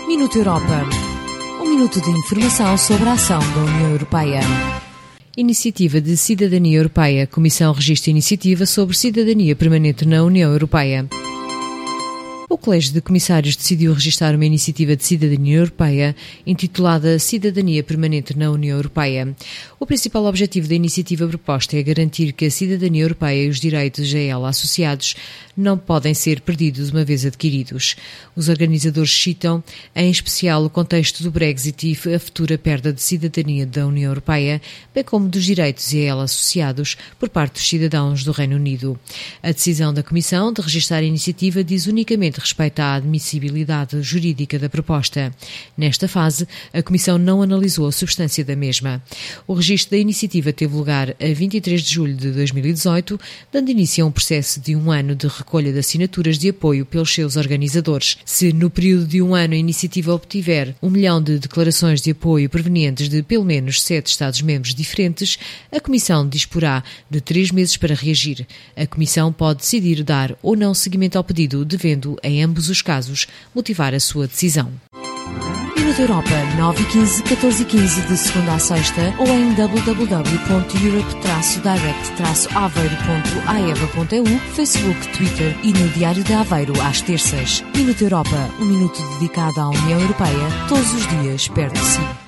Minuto Europa. Um minuto de informação sobre a ação da União Europeia. Iniciativa de Cidadania Europeia. Comissão registra iniciativa sobre cidadania permanente na União Europeia. O Colégio de Comissários decidiu registrar uma iniciativa de cidadania europeia intitulada Cidadania Permanente na União Europeia. O principal objetivo da iniciativa proposta é garantir que a cidadania europeia e os direitos a ela associados não podem ser perdidos uma vez adquiridos. Os organizadores citam, em especial, o contexto do Brexit e a futura perda de cidadania da União Europeia, bem como dos direitos a ela associados por parte dos cidadãos do Reino Unido. A decisão da Comissão de registrar a iniciativa diz unicamente respeito à admissibilidade jurídica da proposta. Nesta fase, a Comissão não analisou a substância da mesma. O registro da iniciativa teve lugar a 23 de julho de 2018, dando início a um processo de 1 ano de recolha de assinaturas de apoio pelos seus organizadores. Se no período de 1 ano a iniciativa obtiver 1 milhão de declarações de apoio provenientes de pelo menos 7 Estados-membros diferentes, a Comissão disporá de 3 meses para reagir. A Comissão pode decidir dar ou não seguimento ao pedido, devendo, em ambos os casos, motivar a sua decisão. Minuto Europa, 9h15, 14h15, de segunda a sexta, ou em www.europe-direct-aveiro.aeva.eu, Facebook, Twitter e no Diário de Aveiro, às terças. Minuto Europa, um minuto dedicado à União Europeia, todos os dias perto de si.